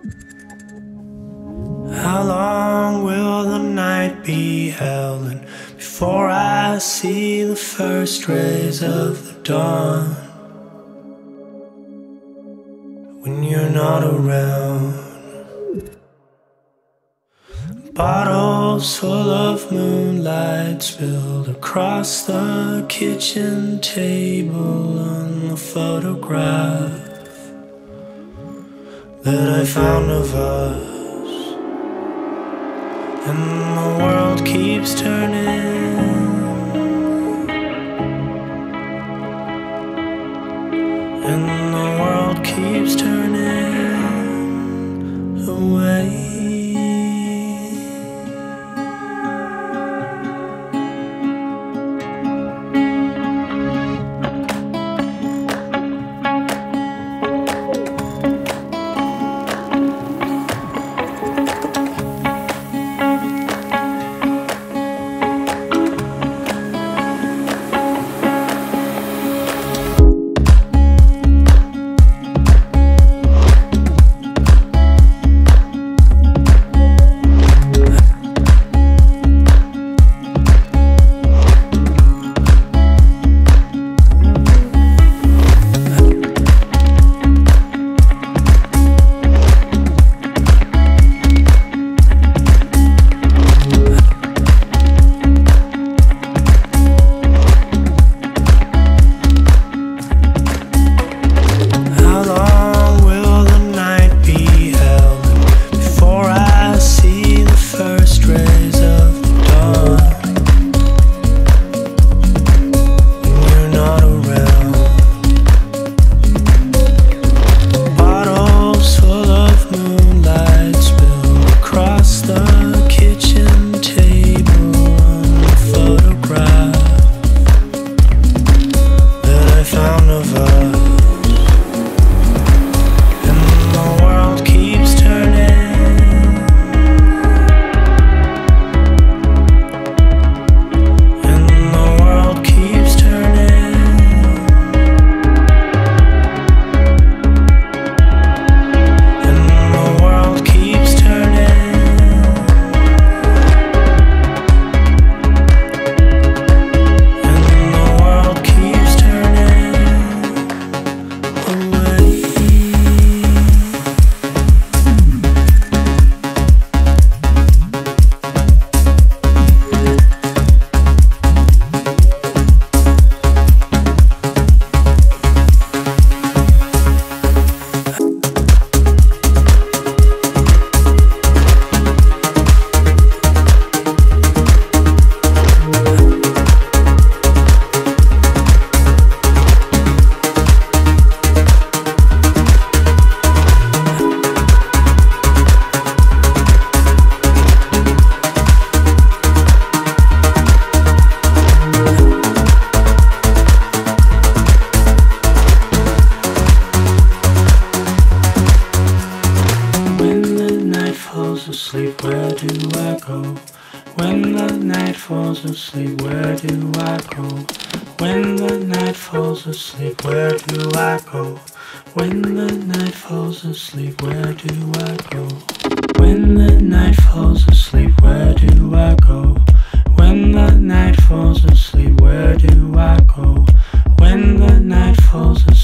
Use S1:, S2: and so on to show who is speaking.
S1: How long will the night be howling before I see the first rays of the dawn? When you're not around, bottles full of moonlight spilled across the kitchen table on the photograph that I found of us. And the world keeps turning, and the world keeps turning away. Asleep, where do I go? When the night falls asleep, where do I go? When the night falls asleep, where do I go? When the night falls asleep, where do I go? When the night falls asleep, where do I go? When the night falls asleep, where do I go? When the night falls asleep